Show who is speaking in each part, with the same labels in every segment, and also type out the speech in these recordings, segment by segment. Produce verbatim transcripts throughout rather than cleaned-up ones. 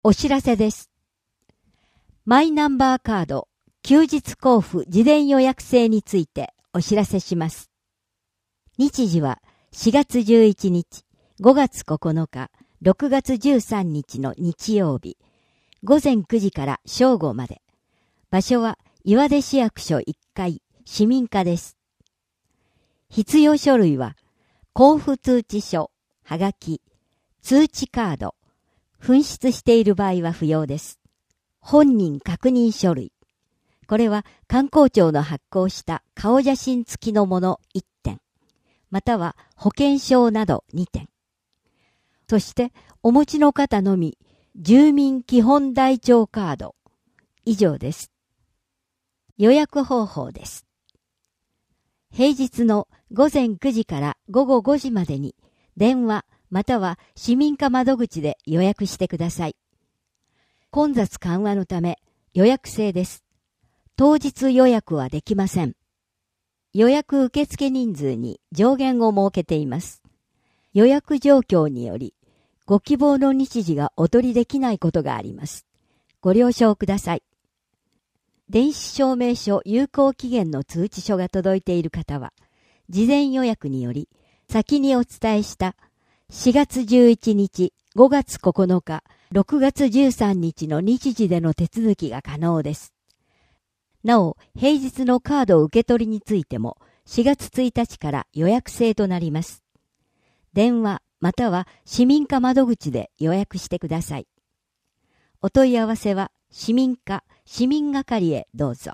Speaker 1: お知らせです。マイナンバーカード休日交付事前予約制についてお知らせします。日時はしがつじゅういちにち、ごがつここのか、ろくがつじゅうさんにちの日曜日、ごぜんくじから正午まで。場所は岩出市役所いっかい、市民課です。必要書類は、交付通知書、はがき、通知カード、紛失している場合は不要です。本人確認書類。これは観光庁の発行した顔写真付きのものいってん、または保険証などにてん。そしてお持ちの方のみ、住民基本台帳カード。以上です。予約方法です。平日のごぜんくじからごごごじまでに電話または市民課窓口で予約してください。混雑緩和のため予約制です。当日予約はできません。予約受付人数に上限を設けています。予約状況によりご希望の日時がお取りできないことがあります。ご了承ください。電子証明書有効期限の通知書が届いている方は、事前予約により先にお伝えしたしがつじゅういちにち、ごがつここのか、ろくがつじゅうさんにちの日時での手続きが可能です。なお、平日のカード受け取りについてもしがつついたちから予約制となります。電話または市民課窓口で予約してください。お問い合わせは市民課市民係へどうぞ。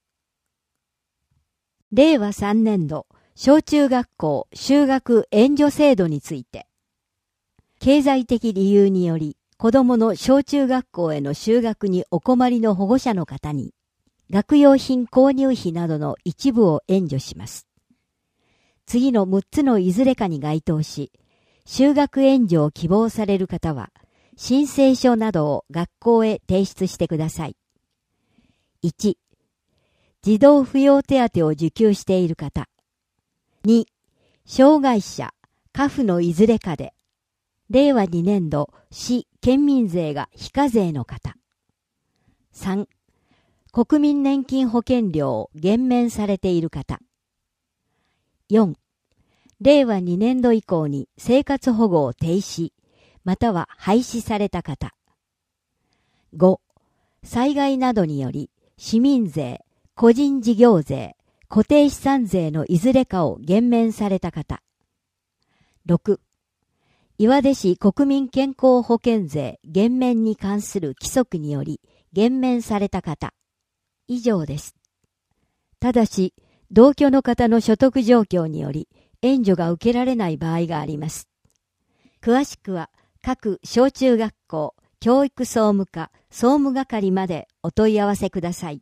Speaker 1: れいわさんねんど小中学校就学援助制度について、経済的理由により子どもの小中学校への就学にお困りの保護者の方に学用品購入費などの一部を援助します。次のむっつのいずれかに該当し、就学援助を希望される方は申請書などを学校へ提出してください。いち. 児童扶養手当を受給している方。に. 障害者、家父のいずれかで、れいわにねんど市・県民税が非課税の方。さん. 国民年金保険料を減免されている方。よん. れいわにねんど以降に生活保護を停止、または廃止された方。ご. 災害などにより市民税、個人事業税、固定資産税のいずれかを減免された方。ろく. 岩出市国民健康保険税減免に関する規則により減免された方。以上です。ただし、同居の方の所得状況により援助が受けられない場合があります。詳しくは各小中学校教育総務課総務係までお問い合わせください。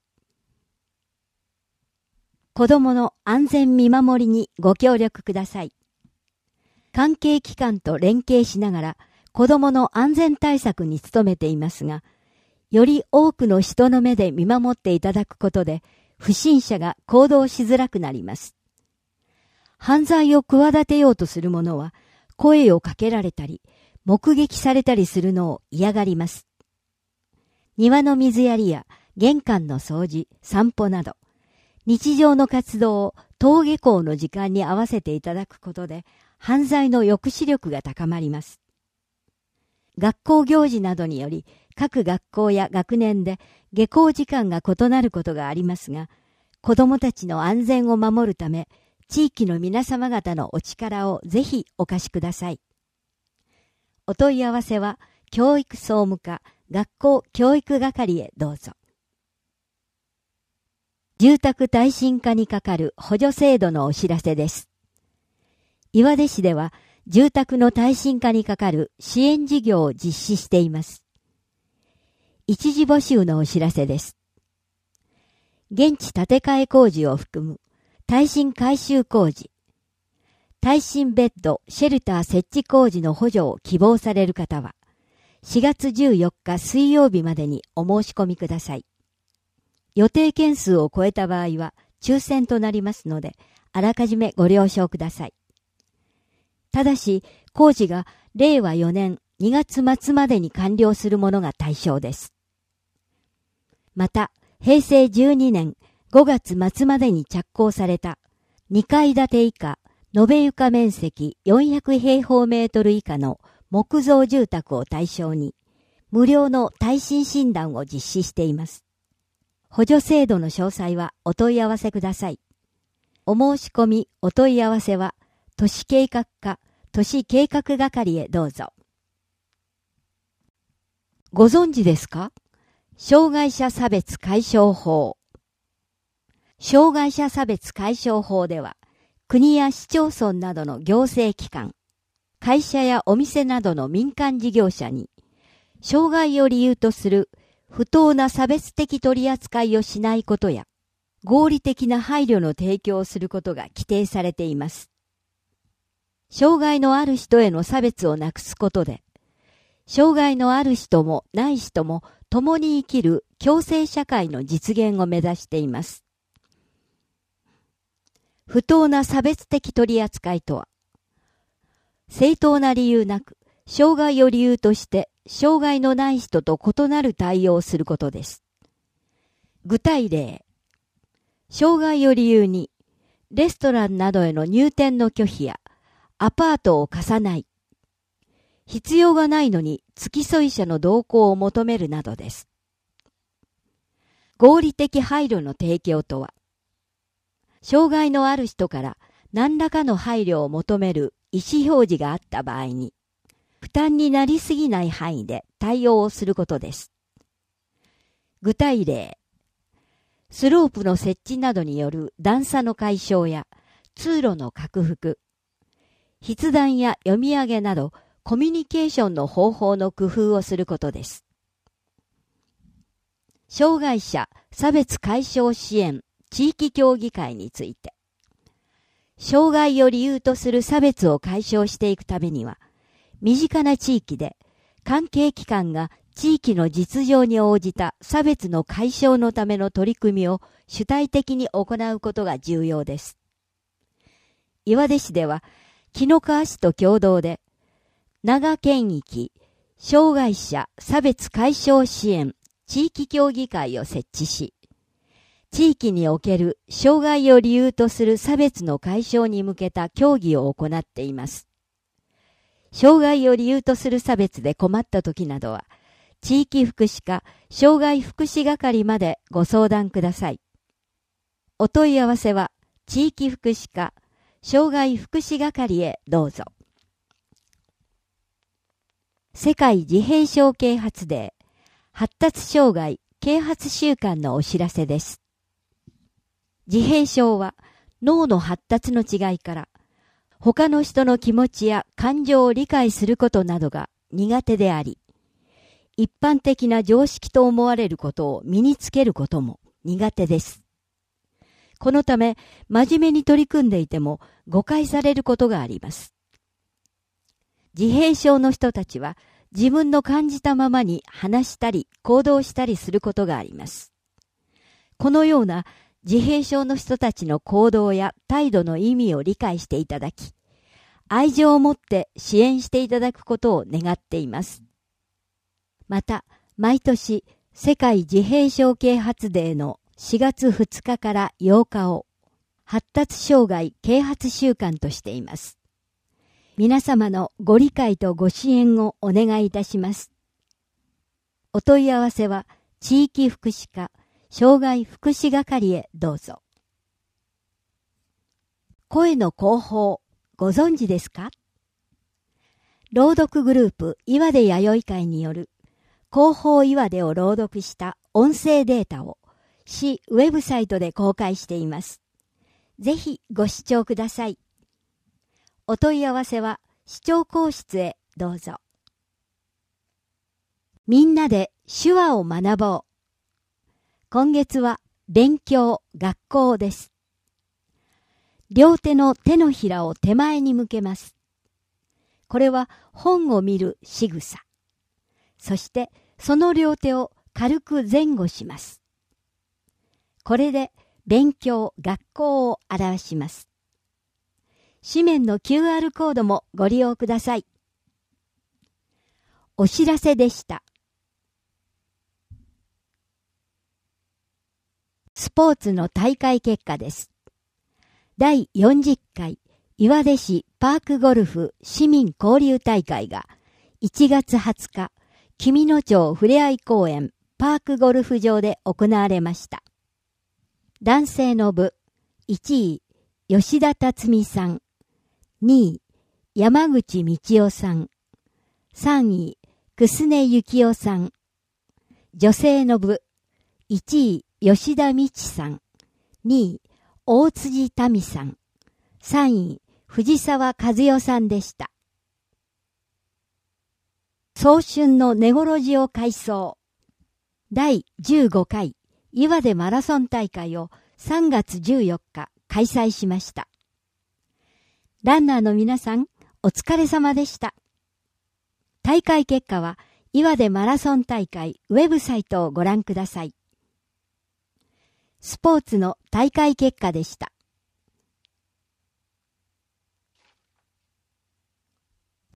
Speaker 1: 子どもの安全見守りにご協力ください。関係機関と連携しながら子どもの安全対策に努めていますが、より多くの人の目で見守っていただくことで不審者が行動しづらくなります。犯罪を企てようとする者は声をかけられたり目撃されたりするのを嫌がります。庭の水やりや玄関の掃除、散歩など日常の活動を登下校の時間に合わせていただくことで犯罪の抑止力が高まります。学校行事などにより各学校や学年で下校時間が異なることがありますが、子どもたちの安全を守るため地域の皆様方のお力をぜひお貸しください。お問い合わせは教育総務課学校教育係へどうぞ。住宅耐震化にかかる補助制度のお知らせです。岩出市では住宅の耐震化にかかる支援事業を実施しています。一時募集のお知らせです。現地建て替え工事を含む耐震改修工事、耐震ベッド、シェルター設置工事の補助を希望される方は、しがつじゅうよっか水曜日までにお申し込みください。予定件数を超えた場合は抽選となりますので、あらかじめご了承ください。ただし、工事がれいわよねんにがつ末までに完了するものが対象です。また、へいせいじゅうにねんごがつ末までに着工されたにかい建て以下、延べ床面積よんひゃくへいほうメートル以下の木造住宅を対象に、無料の耐震診断を実施しています。補助制度の詳細はお問い合わせください。お申し込み、お問い合わせは、都市計画課、都市計画係へどうぞ。ご存知ですか？障害者差別解消法。障害者差別解消法では、国や市町村などの行政機関、会社やお店などの民間事業者に、障害を理由とする不当な差別的取り扱いをしないことや、合理的な配慮の提供をすることが規定されています。障害のある人への差別をなくすことで、障害のある人もない人も共に生きる共生社会の実現を目指しています。不当な差別的取り扱いとは、正当な理由なく、障害を理由として障害のない人と異なる対応をすることです。具体例、障害を理由に、レストランなどへの入店の拒否や、アパートを貸さない、必要がないのに付き添い者の同行を求めるなどです。合理的配慮の提供とは、障害のある人から何らかの配慮を求める意思表示があった場合に、負担になりすぎない範囲で対応をすることです。具体例、スロープの設置などによる段差の解消や通路の拡幅、筆談や読み上げなどコミュニケーションの方法の工夫をすることです。障害者差別解消支援地域協議会について、障害を理由とする差別を解消していくためには、身近な地域で関係機関が地域の実情に応じた差別の解消のための取り組みを主体的に行うことが重要です。岩出市では、紀の川市と共同で、長県域障害者差別解消支援地域協議会を設置し、地域における障害を理由とする差別の解消に向けた協議を行っています。障害を理由とする差別で困った時などは、地域福祉課障害福祉係までご相談ください。お問い合わせは、地域福祉課障害福祉係へどうぞ。世界自閉症啓発デー、発達障害啓発週間のお知らせです。自閉症は脳の発達の違いから、他の人の気持ちや感情を理解することなどが苦手であり、一般的な常識と思われることを身につけることも苦手です。このため、真面目に取り組んでいても誤解されることがあります。自閉症の人たちは自分の感じたままに話したり行動したりすることがあります。このような自閉症の人たちの行動や態度の意味を理解していただき、愛情を持って支援していただくことを願っています。また、毎年世界自閉症啓発デーのしがつふつかからようかを発達障害啓発週間としています。皆様のご理解とご支援をお願いいたします。お問い合わせは地域福祉課障害福祉係へどうぞ。声の広報、ご存知ですか？朗読グループ岩出弥生会による広報岩出を朗読した音声データを市ウェブサイトで公開しています。ぜひご視聴ください。お問い合わせは市長公室へどうぞ。みんなで手話を学ぼう。今月は勉強、学校です。両手の手のひらを手前に向けます。これは本を見る仕草。そしてその両手を軽く前後します。これで勉強、学校を表します。紙面の キューアール コードもご利用ください。 お知らせでした。スポーツの大会結果です。だいよんじゅっかい岩出市パークゴルフ市民交流大会がいちがつはつか、紀美野町ふれあい公園パークゴルフ場で行われました。男性の部、いちい、吉田辰巳さん、にい、山口道夫さん、さんい、楠根幸夫さん、女性の部、いちい、吉田美智さん、にい、大辻民さん、さんい、藤沢和代さんでした。早春の根ごろ寺を改装。だいじゅうごかい岩手マラソン大会をさんがつじゅうよっか開催しました。ランナーの皆さん、お疲れ様でした。大会結果は岩手マラソン大会ウェブサイトをご覧ください。スポーツの大会結果でした。